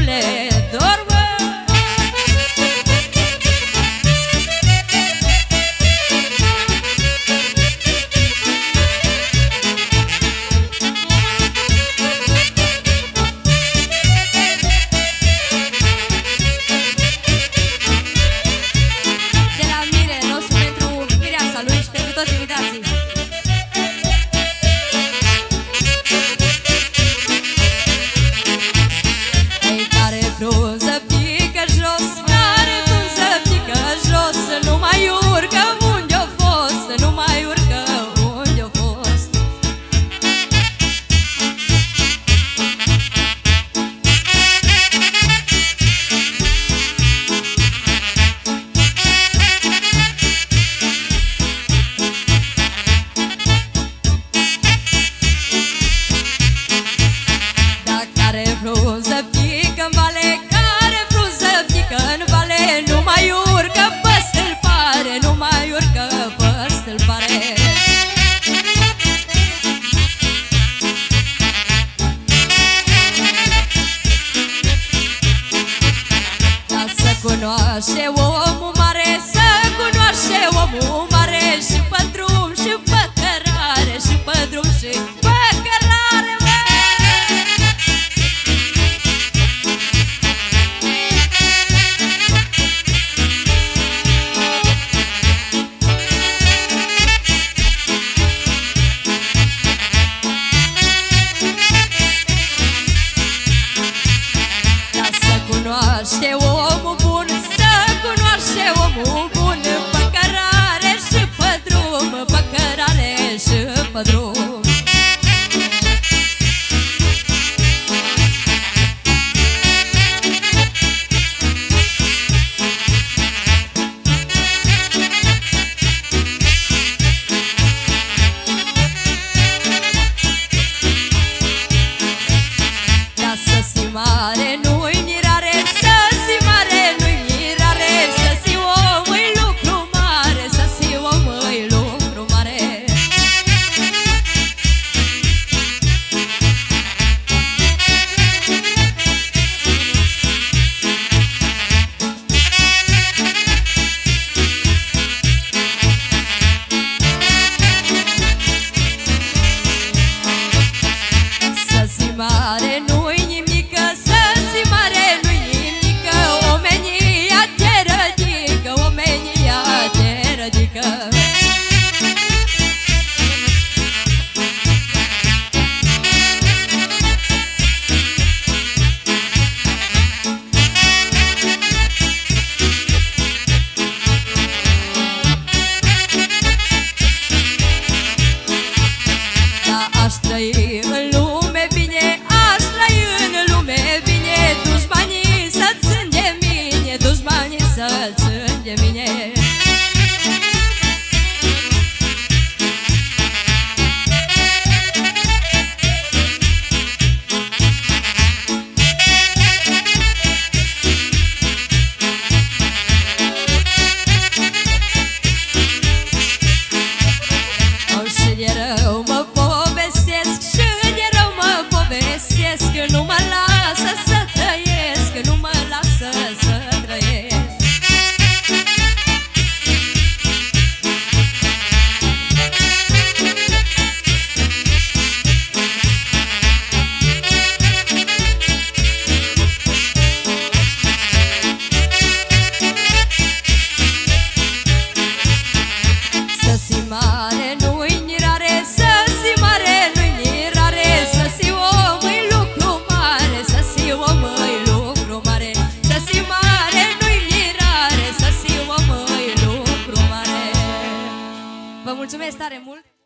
le dorm. Frunză pică jos, care frunză pică jos, nu mai urcă unde-o fost, nu mai urcă unde-o fost. Dar care frunză pică în vale, care frunză pică în vale, nu mai urcă pe stâlpare, nu mai urcă pe stâlpare. Dar să cunoaște omul mare, să cunoaște omul mare, și pe drum și pe cărare, și pe drum și pe cărare. Cunoaște omul bun, să cunoaște omul bun, pe cărare și pe drum, pe cărare și pe drum. Ca să si mare nu-i mirare, să si mare nu-i mirare, să si om îi lucru mare, să si om îi lucru mare. Să si mare nu-i nimică, să si mare nu-i nimică, omenia te rădică, omenia te rădică. Da, aș trăi în lume bine, aș trăi în lume bine, dușmanii să țin de mine, dușmanii să țin de mine. Și de rău mă povestesc, și de rău mă povestesc, că nu mă lasă să trăiesc, că nu mă lasă să trăiesc. Să si mare nu-i mirare, să si mare nu-i mirare, să si om îi lucru mare, să si om îi lucru mare, să si mare nu-i mirare, să si om îi lucru mare. Vă mulțumesc tare mult!